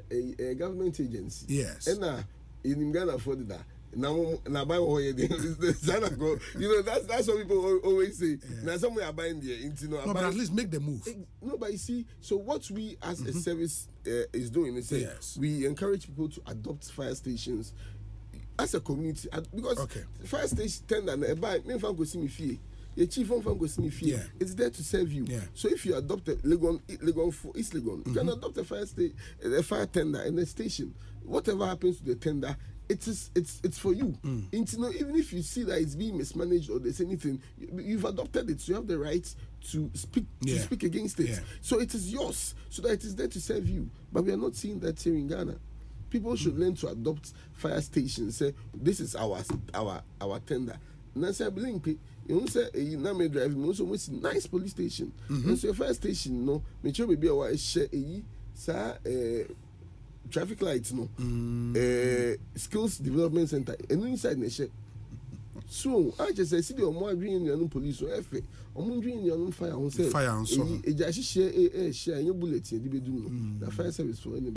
a government agency. Yes. And in Ghana for that. Now buy you know that's what people always say. Now somewhere are buying there, no, but at least make the move. No, but you see, so what we as a service is doing is we encourage people to adopt fire stations as a community because fire station tender buy me fan go see me fee. Your chief on fan go see me fee. It's there to serve you. So if you adopt a Legon for East Legon, you can adopt a fire tender and a station. Whatever happens to the tender, it's for you. Even if you see that it's being mismanaged or there's anything, you've adopted it, so you have the right to speak against it. So it is yours, so that it is there to serve you. But we are not seeing that here in Ghana. People should learn to adopt fire stations. Say this is our tender. And I say blink. You say na me drive. We also see nice police station. And so fire station no. Me sure maybe our share traffic lights no. Skills development center. And inside the share. So I just say see the more green your police so efe. Omo green your fire on say. Fire on so. E just share your bullet. The fire service for any.